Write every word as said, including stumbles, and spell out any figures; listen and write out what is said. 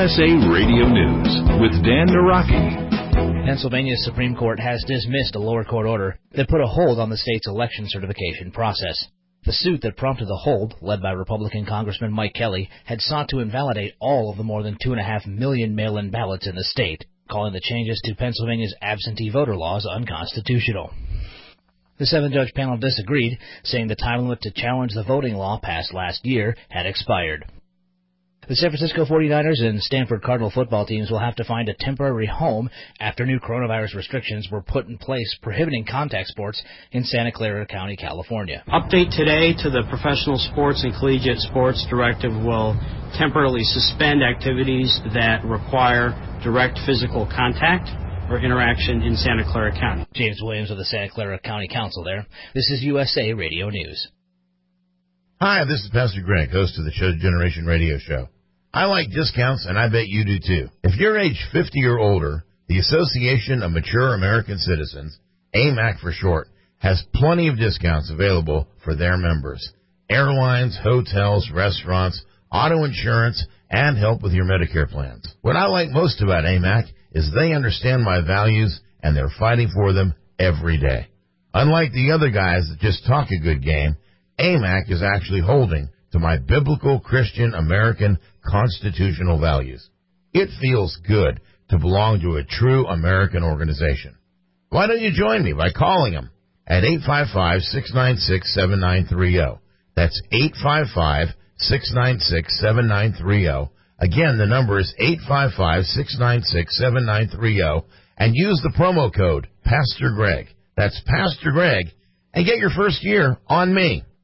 S A Radio News with Dan Naraki. Pennsylvania's Supreme Court has dismissed a lower court order that put a hold on the state's election certification process. The suit that prompted the hold, led by Republican Congressman Mike Kelly, had sought to invalidate all of the more than two and a half million mail-in ballots in the state, calling the changes to Pennsylvania's absentee voter laws unconstitutional. The seven-judge panel disagreed, saying the time limit to challenge the voting law passed last year had expired. The San Francisco forty-niners and Stanford Cardinal football teams will have to find a temporary home after new coronavirus restrictions were put in place prohibiting contact sports in Santa Clara County, California. Update today to the Professional Sports and Collegiate Sports Directive will temporarily suspend activities that require direct physical contact or interaction in Santa Clara County. James Williams of the Santa Clara County Council there. This is U S A Radio News. Hi, this is Pastor Greg, host of the Show Generation Radio Show. I like discounts, and I bet you do too. If you're age fifty or older, the Association of Mature American Citizens, A M A C for short, has plenty of discounts available for their members. Airlines, hotels, restaurants, auto insurance, and help with your Medicare plans. What I like most about A M A C is they understand my values, and they're fighting for them every day. Unlike the other guys that just talk a good game, A M A C is actually holding to my biblical Christian American constitutional values. It feels good to belong to a true American organization. Why don't you join me by calling them at eight five five, six nine six, seven nine three zero. That's eight five five, six nine six, seven nine three zero. Again, the number is eight five five, six nine six, seven nine three zero, and use the promo code Pastor Greg. That's Pastor Greg, and get your first year on me.